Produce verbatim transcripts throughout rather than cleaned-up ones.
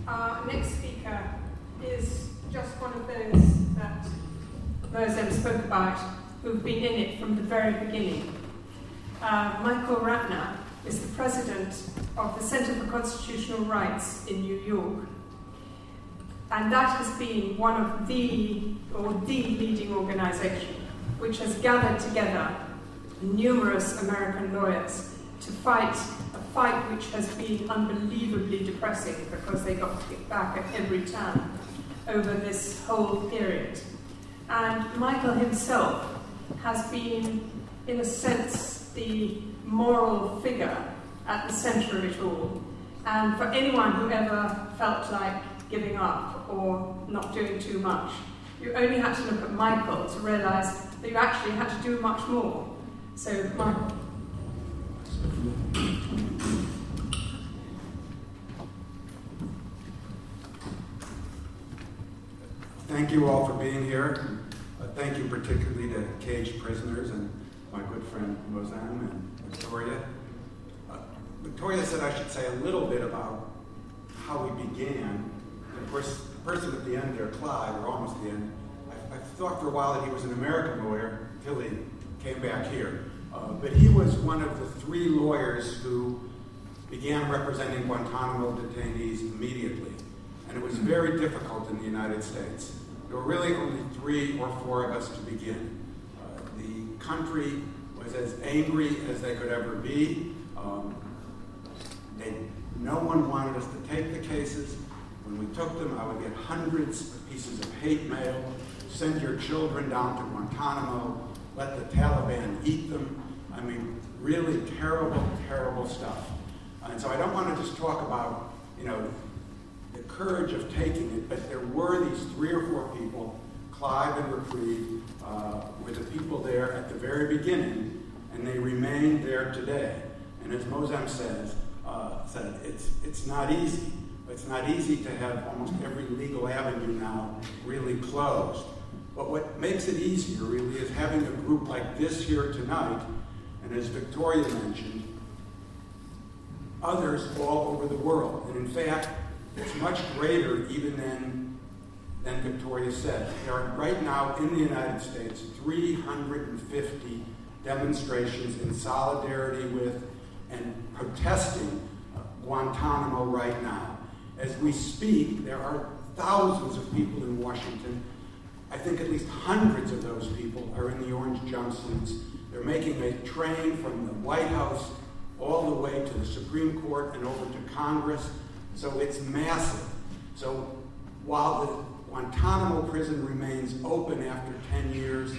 Our next speaker is just one of those that Mozem spoke about, who've been in it from the very beginning. Uh, Michael Ratner is the president of the Center for Constitutional Rights in New York. And that has been one of the, or the leading organization, which has gathered together numerous American lawyers to fight a fight which has been unbelievably depressing because they got kicked back at every turn over this whole period. And Michael himself has been, in a sense, the moral figure at the center of it all. And for anyone who ever felt like giving up or not doing too much, you only had to look at Michael to realize that you actually had to do much more. So, Michael. Thank you all for being here. Uh, thank you particularly to Caged Prisoners and my good friend Mozem and Victoria. Uh, Victoria said I should say a little bit about how we began. And of course, the person at the end there, Clive, or almost the end, I, I thought for a while that he was an American lawyer until he came back here. Uh, but he was one of the three lawyers who began representing Guantanamo detainees immediately. And it was very difficult in the United States. There were really only three or four of us to begin. Uh, the country was as angry as they could ever be. Um, they, no one wanted us to take the cases. When we took them, I would get hundreds of pieces of hate mail. Send your children down to Guantanamo. Let the Taliban eat them. I mean, really terrible, terrible stuff. And so I don't want to just talk about, you know, the courage of taking it, but there were these three or four people, Clive and Reprieve, uh, were the people there at the very beginning, and they remain there today. And as Mozem says, uh, said, it's, it's not easy. It's not easy to have almost every legal avenue now really closed. But what makes it easier, really, is having a group like this here tonight, and as Victoria mentioned, others all over the world. And in fact, it's much greater even than, than Victoria said. There are right now in the United States three hundred fifty demonstrations in solidarity with and protesting Guantanamo right now. As we speak, there are thousands of people in Washington. I think at least hundreds of those people are in the orange jumpsuits. They're making a train from the White House all the way to the Supreme Court and over to Congress. So it's massive. So while the Guantanamo prison remains open after ten years,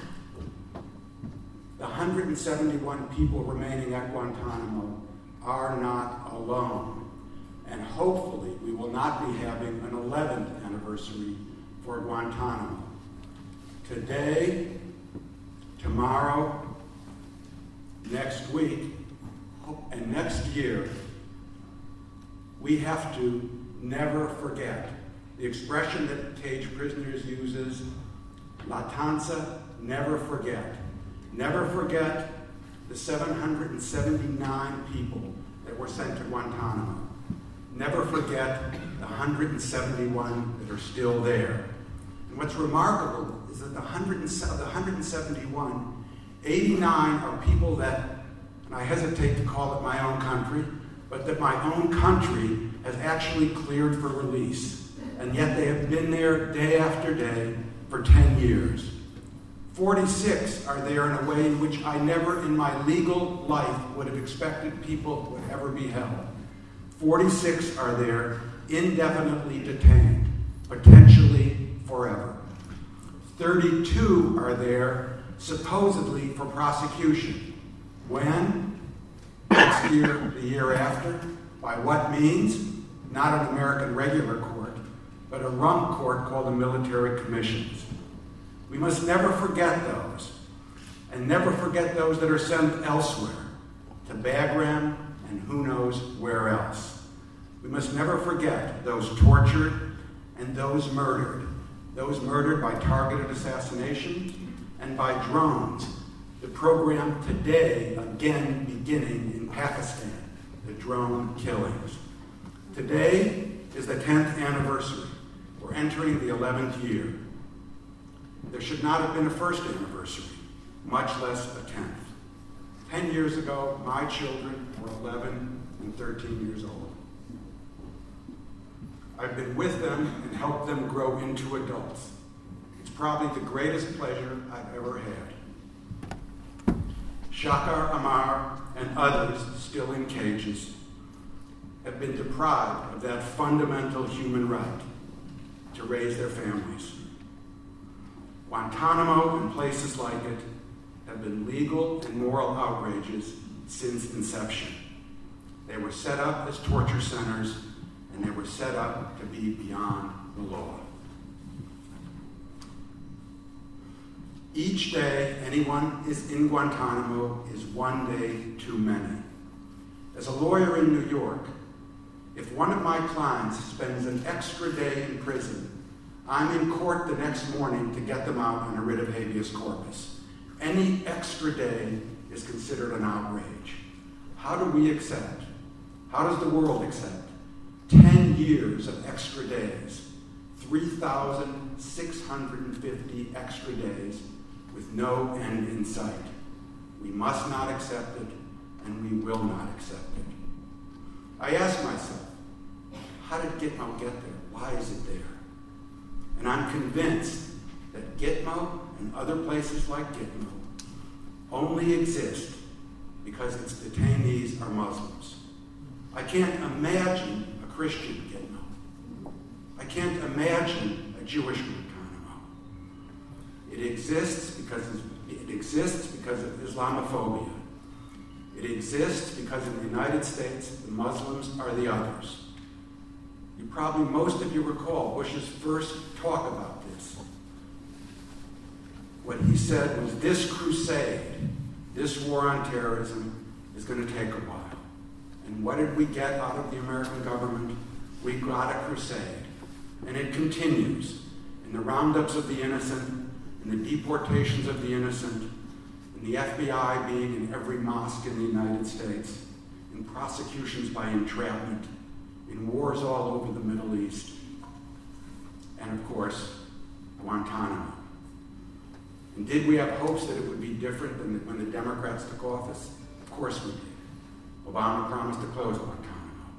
the one hundred seventy-one people remaining at Guantanamo are not alone. And hopefully we will not be having an eleventh anniversary for Guantanamo. Today, tomorrow, next week, and next year, we have to never forget. The expression that Caged Prisoners uses, Latanza, never forget. Never forget the seven hundred seventy-nine people that were sent to Guantanamo. Never forget the one hundred seventy-one that are still there. And what's remarkable is that the one hundred seventy-one, eighty-nine are people that, and I hesitate to call it my own country, but that my own country has actually cleared for release. And yet they have been there day after day for ten years. forty-six are there in a way in which I never in my legal life would have expected people would ever be held. forty-six are there indefinitely detained, potentially forever. thirty-two are there supposedly for prosecution. When? Next year, the year after. By what means? Not an American regular court, but a rump court called the military commissions. We must never forget those, and never forget those that are sent elsewhere, to Bagram and who knows where else. We must never forget those tortured and those murdered, those murdered by targeted assassination and by drones. The program today, again beginning in Pakistan, the drone killings. Today, is the tenth anniversary. We're entering the eleventh year. There should not have been a first anniversary, much less a tenth. Ten years ago, my children were eleven and thirteen years old. I've been with them and helped them grow into adults. It's probably the greatest pleasure I've ever had. Shakar Amar and others still in cages have been deprived of that fundamental human right to raise their families. Guantanamo and places like it have been legal and moral outrages since inception. They were set up as torture centers, and they were set up to be beyond the law. Each day anyone is in Guantanamo is one day too many. As a lawyer in New York, if one of my clients spends an extra day in prison, I'm in court the next morning to get them out on a writ of habeas corpus. Any extra day is considered an outrage. How do we accept? How does the world accept ten years of extra days, three thousand six hundred fifty extra days with no end in sight? We must not accept it, and we will not accept it. I ask myself, how did Gitmo get there? Why is it there? And I'm convinced that Gitmo and other places like Gitmo only exist because its detainees are Muslims. I can't imagine a Christian Gitmo. I can't imagine a Jewish Guantanamo. It exists because it exists because of Islamophobia. It exists because in the United States, the Muslims are the others. You probably, most of you recall Bush's first talk about this. What he said was, this crusade, this war on terrorism, is going to take a while. And what did we get out of the American government? We got a crusade. And it continues in the roundups of the innocent, in the deportations of the innocent, in the F B I being in every mosque in the United States, in prosecutions by entrapment, in wars all over the Middle East, and of course, Guantanamo. And did we have hopes that it would be different than when the Democrats took office? Of course we did. Obama promised to close Guantanamo.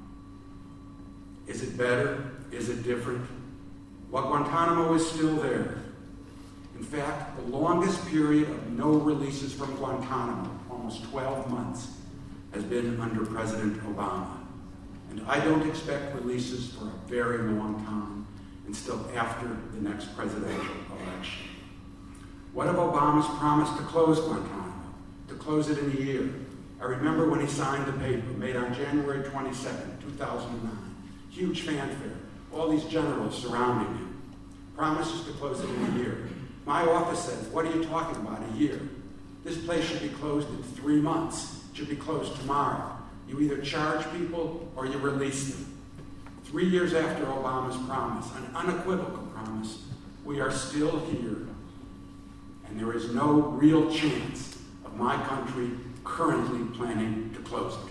Is it better? Is it different? Well, Guantanamo is still there. In fact, the longest period of no releases from Guantanamo, almost twelve months, has been under President Obama. And I don't expect releases for a very long time, and still after the next presidential election. What of Obama's promise to close Guantanamo, to close it in a year? I remember when he signed the paper, made on January twenty-second, two thousand nine. Huge fanfare, all these generals surrounding him. Promises to close it in a year. My office says, what are you talking about, a year? This place should be closed in three months. It should be closed tomorrow. You either charge people or you release them. Three years after Obama's promise, an unequivocal promise, we are still here. And there is no real chance of my country currently planning to close it.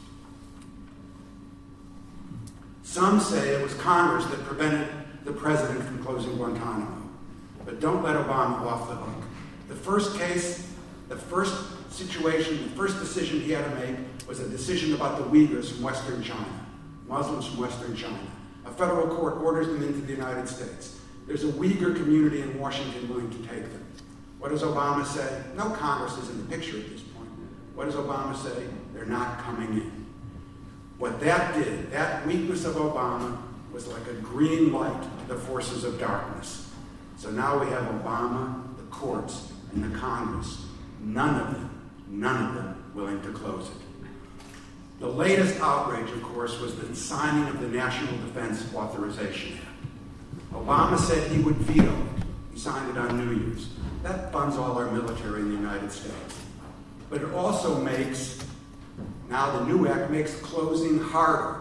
Some say it was Congress that prevented the president from closing Guantanamo. But don't let Obama off the hook. The first case, the first situation, the first decision he had to make was a decision about the Uyghurs from Western China, Muslims from Western China. A federal court orders them into the United States. There's a Uyghur community in Washington willing to take them. What does Obama say? No Congress is in the picture at this point. What does Obama say? They're not coming in. What that did, that weakness of Obama, was like a green light to the forces of darkness. So now we have Obama, the courts, and the Congress. None of them, none of them willing to close it. The latest outrage, of course, was the signing of the National Defense Authorization Act. Obama said he would veto it. He signed it on New Year's. That funds all our military in the United States. But it also makes, now the new act makes closing harder.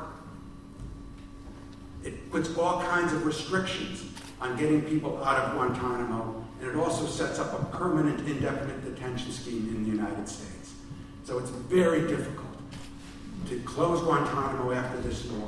It puts all kinds of restrictions on getting people out of Guantanamo, and it also sets up a permanent indefinite detention scheme in the United States. So it's very difficult to close Guantanamo after this law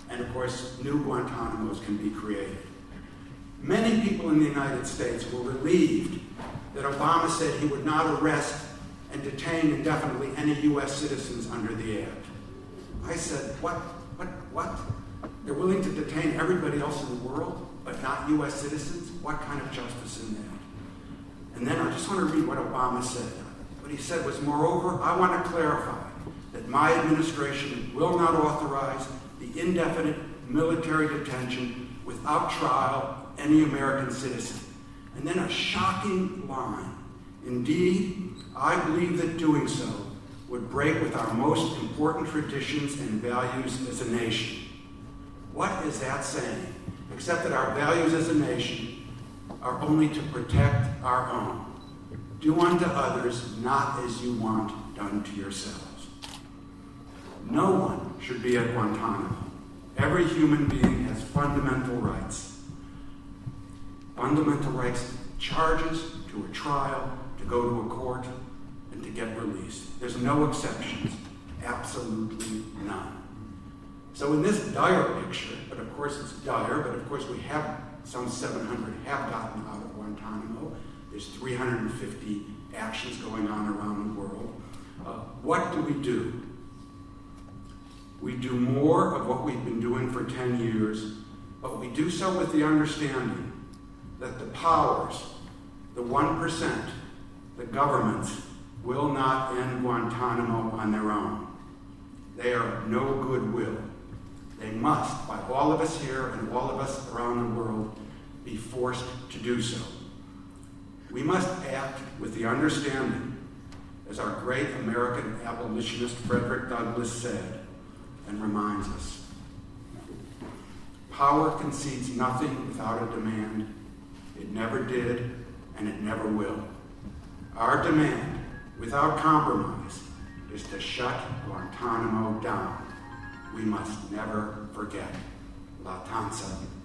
and of course, new Guantanamos can be created. Many people in the United States were relieved that Obama said he would not arrest and detain indefinitely any U S citizens under the Act. I said, what, what, what? They're willing to detain everybody else in the world, but not U S citizens? What kind of justice in that? And then I just want to read what Obama said. What he said was, moreover, I want to clarify that my administration will not authorize the indefinite military detention without trial of any American citizen. And then a shocking line. Indeed, I believe that doing so would break with our most important traditions and values as a nation. What is that saying? Except that our values as a nation are only to protect our own. Do unto others not as you want done to yourselves. No one should be at Guantanamo. Every human being has fundamental rights. Fundamental rights, charges to a trial, to go to a court, and to get released. There's no exceptions. Absolutely none. So in this dire picture, but of course it's dire, but of course we have some seven hundred have gotten out of Guantanamo. There's three hundred fifty actions going on around the world. Uh, what do we do? We do more of what we've been doing for ten years, but we do so with the understanding that the powers, the one percent, the governments, will not end Guantanamo on their own. They are of no goodwill. They must, by all of us here and all of us around the world, be forced to do so. We must act with the understanding, as our great American abolitionist Frederick Douglass said and reminds us, power concedes nothing without a demand. It never did, and it never will. Our demand, without compromise, is to shut Guantanamo down. We must never forget. La Tanza.